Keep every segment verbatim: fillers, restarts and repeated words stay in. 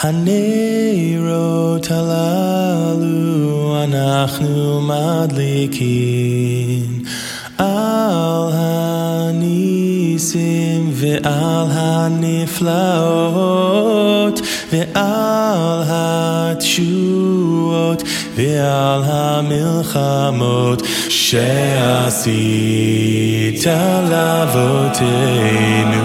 הנרות הללו אנחנו מדליקים על הניסים ועל הנפלאות ועל התשועות ועל המלחמות שעשית לאבותינו.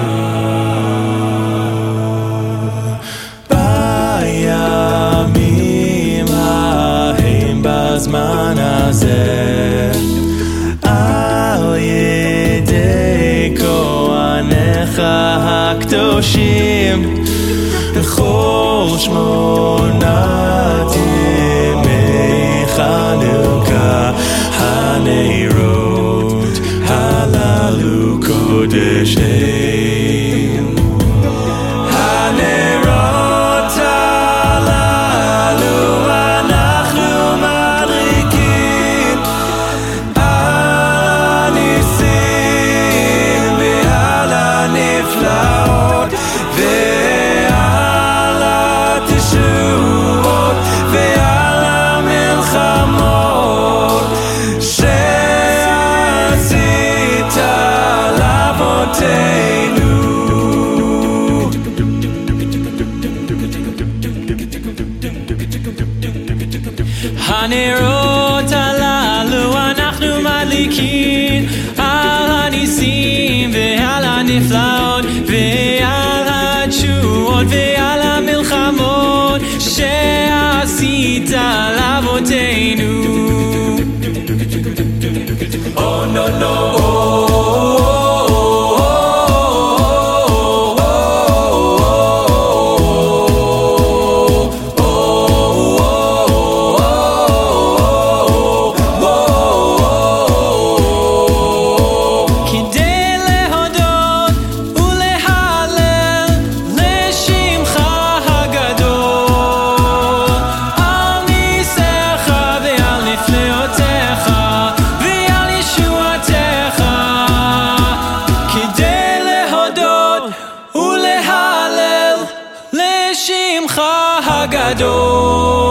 בימים ההם בזמן הזה על ידי כהניך הקדושים בכל שמונת ימי חנוכה הנרות הללו קודש הם. הנרות הללו אנחנו מדליקים על הניסים ועל הנפלאות ועל התשועות ועל המלחמות שעשית לאבותינו. הנרות הללו אנחנו מדליקים על הניסים ועל הנפלאות ועל התשועות ועל המלחמות שעשית לאבותינו. Oh no no oh, ולהלל לשמך הגדול.